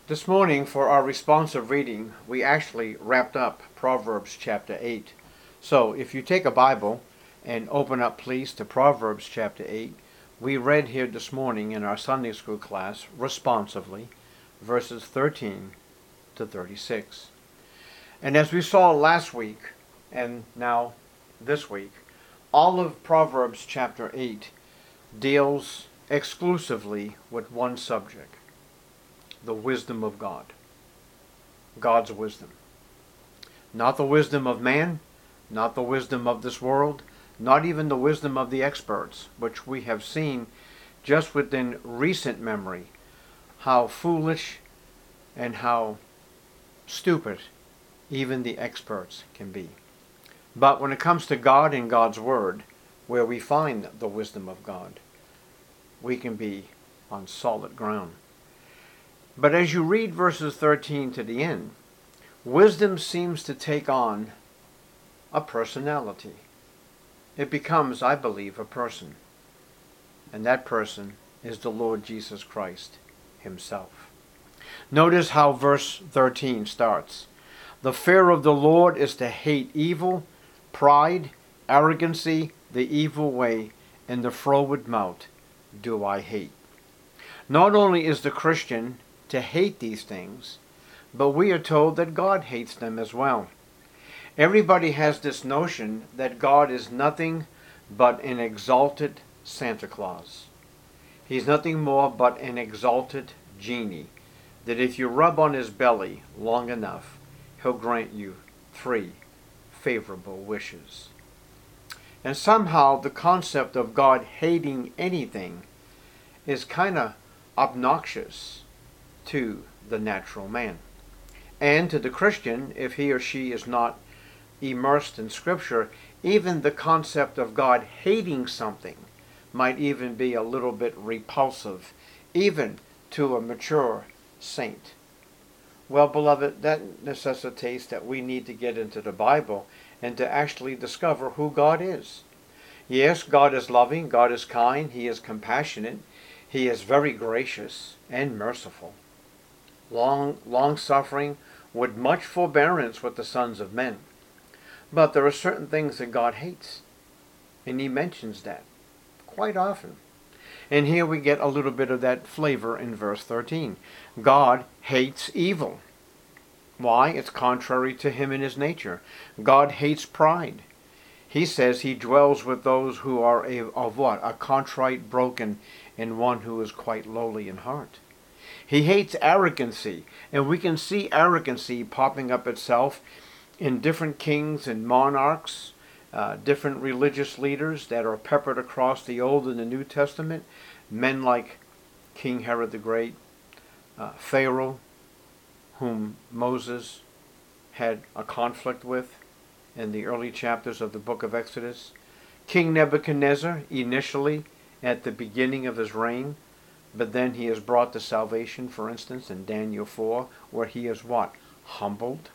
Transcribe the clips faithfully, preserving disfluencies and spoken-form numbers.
This morning, for our responsive reading, we actually wrapped up Proverbs chapter eight. So, if you take a Bible and open up, please, to Proverbs chapter eight, we read here this morning in our Sunday school class, responsively, verses thirteen to thirty-six. And as we saw last week, and now this week, all of Proverbs chapter eight deals exclusively with one subject: the wisdom of God. God's wisdom. Not the wisdom of man, not the wisdom of this world, not even the wisdom of the experts, which we have seen just within recent memory how foolish and how stupid even the experts can be. But when it comes to God and God's Word, where we find the wisdom of God, we can be on solid ground. But as you read verses thirteen to the end, wisdom seems to take on a personality. It becomes, I believe, a person. And that person is the Lord Jesus Christ himself. Notice how verse thirteen starts. The fear of the Lord is to hate evil, pride, arrogancy, the evil way, and the froward mouth do I hate. Not only is the Christian to hate these things, but we are told that God hates them as well. Everybody has this notion that God is nothing but an exalted Santa Claus. He's nothing more but an exalted genie, that if you rub on his belly long enough, he'll grant you three favorable wishes. And somehow the concept of God hating anything is kind of obnoxious to the natural man. And to the Christian, if he or she is not immersed in Scripture, even the concept of God hating something might even be a little bit repulsive, even to a mature saint. Well, beloved, that necessitates that we need to get into the Bible and to actually discover who God is. Yes, God is loving, God is kind, He is compassionate, He is very gracious and merciful, long, long-suffering, with much forbearance with the sons of men. But there are certain things that God hates, and He mentions that quite often. And here we get a little bit of that flavor in verse thirteen. God hates evil. Why? It's contrary to Him in His nature. God hates pride. He says He dwells with those who are a, of what? A contrite, broken, and one who is quite lowly in heart. He hates arrogancy, and we can see arrogancy popping up itself in different kings and monarchs, uh, different religious leaders that are peppered across the Old and the New Testament. Men like King Herod the Great, uh, Pharaoh, whom Moses had a conflict with in the early chapters of the book of Exodus. King Nebuchadnezzar, initially at the beginning of his reign, but then he is brought to salvation, for instance, in Daniel four, where he is what? Humbled.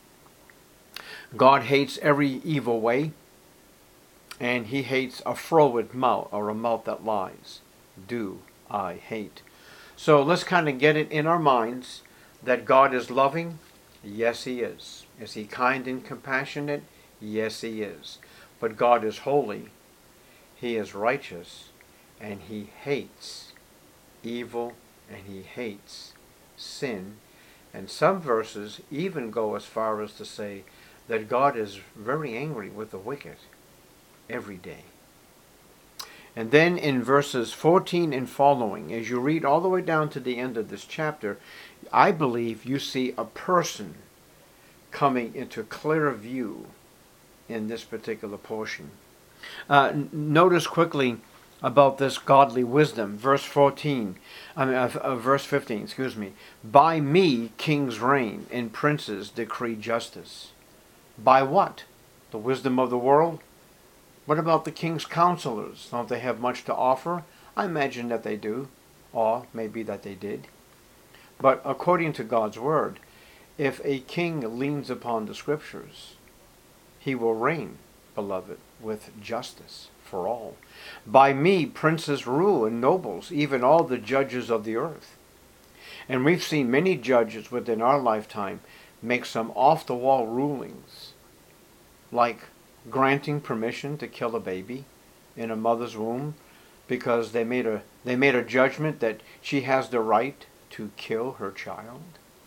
God hates every evil way, and He hates a froward mouth, or a mouth that lies. Do I hate. So let's kind of get it in our minds that God is loving. Yes, He is. Is He kind and compassionate? Yes, He is. But God is holy. He is righteous, and He hates evil, and He hates sin. And some verses even go as far as to say that God is very angry with the wicked every day. And then in verses fourteen and following, as you read all the way down to the end of this chapter, I believe you see a person coming into clear view in this particular portion. Uh, n- notice quickly about this godly wisdom. Verse fourteen, I mean, uh, uh, verse fifteen, excuse me. By me kings reign and princes decree justice. By what? The wisdom of the world? What about the king's counselors? Don't they have much to offer? I imagine that they do, or maybe that they did. But according to God's word, if a king leans upon the scriptures, he will reign, beloved, with justice for all. By me princes rule and nobles, even all the judges of the earth. And we've seen many judges within our lifetime make some off-the-wall rulings, like granting permission to kill a baby in a mother's womb because they made a they made a judgment that she has the right to kill her child.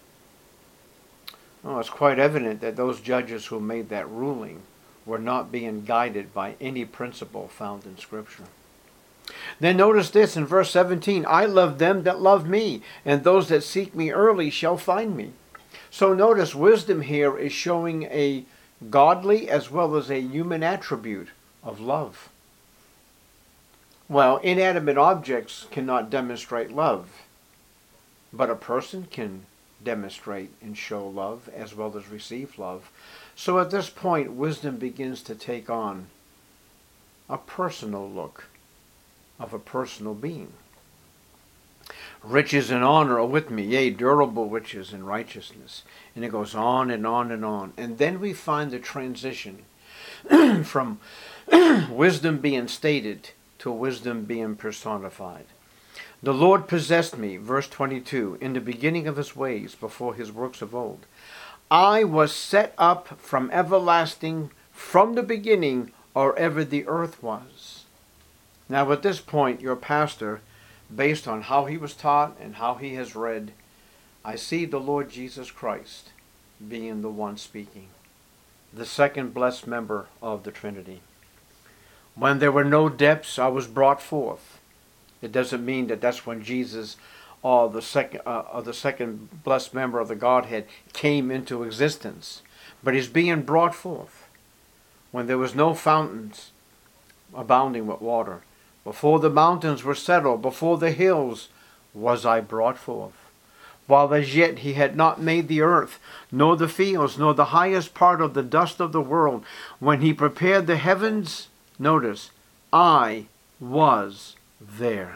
Oh, it's quite evident that those judges who made that ruling were not being guided by any principle found in Scripture. Then notice this in verse seventeen, I love them that love me, and those that seek me early shall find me. So notice wisdom here is showing a godly as well as a human attribute of love. Well, inanimate objects cannot demonstrate love, but a person can demonstrate and show love as well as receive love. So at this point, wisdom begins to take on a personal look of a personal being. Riches and honor are with me, yea, durable riches and righteousness. And it goes on and on and on. And then we find the transition from wisdom being stated to wisdom being personified. The Lord possessed me, verse twenty-two, in the beginning of his ways, before his works of old. I was set up from everlasting, from the beginning, or ever the earth was. Now at this point, your pastor, based on how he was taught and how he has read, I see the Lord Jesus Christ being the one speaking, the second blessed member of the Trinity. When there were no depths, I was brought forth. It doesn't mean that that's when Jesus, or the second, uh, or the second blessed member of the Godhead, came into existence, but he's being brought forth. When there was no fountains abounding with water, before the mountains were settled, before the hills, was I brought forth. While as yet he had not made the earth, nor the fields, nor the highest part of the dust of the world, when he prepared the heavens, notice, I was there.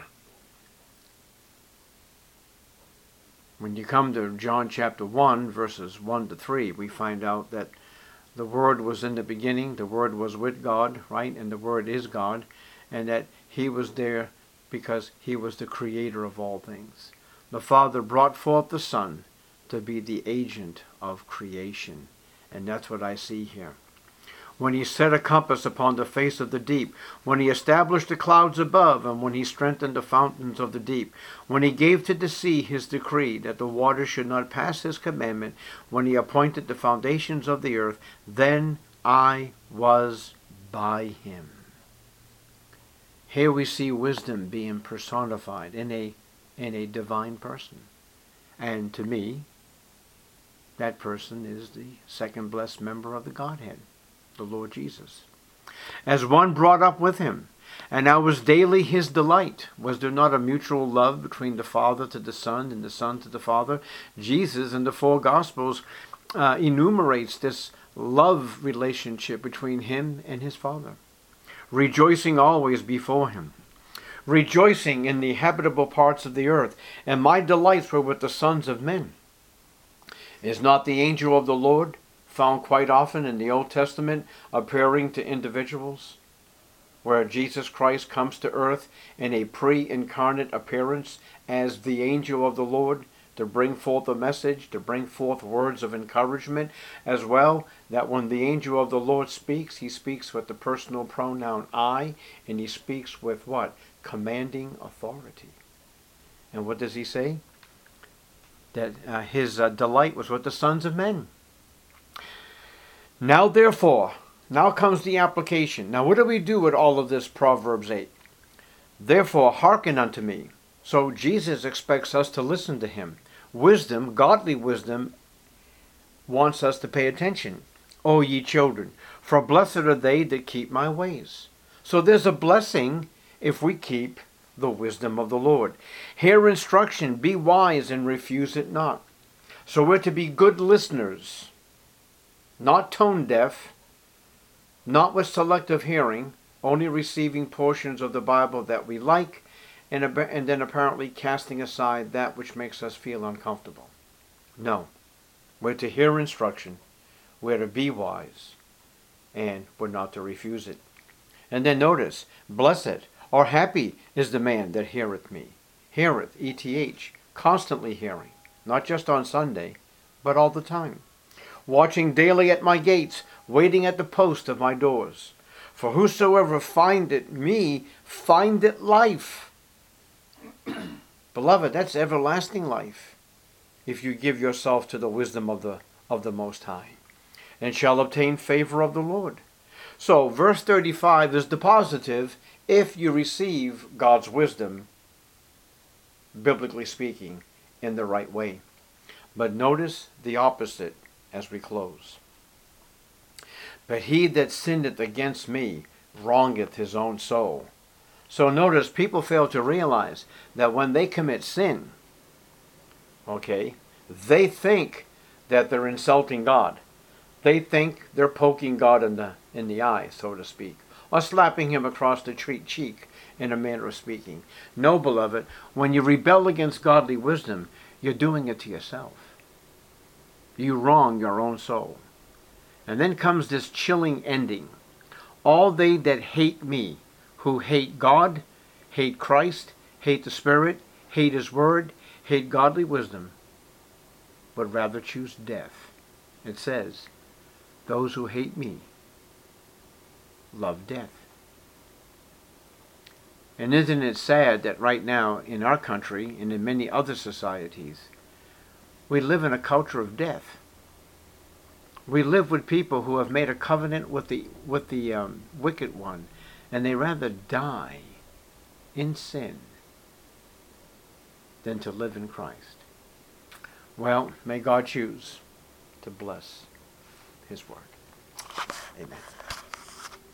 When you come to John chapter one, verses one to three, we find out that the Word was in the beginning, the Word was with God, right? And the Word is God, and that he was there because he was the creator of all things. The Father brought forth the Son to be the agent of creation. And that's what I see here. When he set a compass upon the face of the deep, when he established the clouds above, and when he strengthened the fountains of the deep, when he gave to the sea his decree that the waters should not pass his commandment, when he appointed the foundations of the earth, then I was by him. Here we see wisdom being personified in a in a divine person. And to me, that person is the second blessed member of the Godhead, the Lord Jesus. As one brought up with him, and I was daily his delight. Was there not a mutual love between the Father to the Son and the Son to the Father? Jesus in the four Gospels uh, enumerates this love relationship between him and his Father. Rejoicing always before him, rejoicing in the habitable parts of the earth, and my delights were with the sons of men. Is not the angel of the Lord found quite often in the Old Testament appearing to individuals, where Jesus Christ comes to earth in a pre-incarnate appearance as the angel of the Lord to bring forth a message, to bring forth words of encouragement, as well that when the angel of the Lord speaks, he speaks with the personal pronoun I, and he speaks with what? Commanding authority. And what does he say? That uh, his uh, delight was with the sons of men. Now therefore, now comes the application. Now what do we do with all of this Proverbs eight? Therefore hearken unto me. So Jesus expects us to listen to him. Wisdom, godly wisdom, wants us to pay attention. O ye children, for blessed are they that keep my ways. So there's a blessing if we keep the wisdom of the Lord. Hear instruction, be wise, and refuse it not. So we're to be good listeners, not tone deaf, not with selective hearing, only receiving portions of the Bible that we like, and, and then apparently casting aside that which makes us feel uncomfortable. No, we're to hear instruction, we're to be wise, and we're not to refuse it. And then notice, blessed or happy is the man that heareth me. Heareth, E T H, constantly hearing. not just on Sunday, but all the time. Watching daily at my gates, waiting at the post of my doors. For whosoever findeth me, findeth life. Beloved, that's everlasting life, if you give yourself to the wisdom of the, of the Most High, and shall obtain favor of the Lord. So, verse thirty-five is the positive if you receive God's wisdom, biblically speaking, in the right way. But notice the opposite as we close. But he that sinneth against me wrongeth his own soul. So notice, people fail to realize that when they commit sin, okay, they think that they're insulting God. They think they're poking God in the in the eye, so to speak, or slapping him across the cheek in a manner of speaking. No, beloved, when you rebel against godly wisdom, you're doing it to yourself. You wrong your own soul. And then comes this chilling ending. All they that hate me, who hate God, hate Christ, hate the Spirit, hate His Word, hate godly wisdom, would rather choose death. It says, those who hate me love death. And isn't it sad that right now in our country and in many other societies, we live in a culture of death. We live with people who have made a covenant with the with the um, wicked one, and they rather die in sin than to live in Christ. Well, may God choose to bless His word. Amen.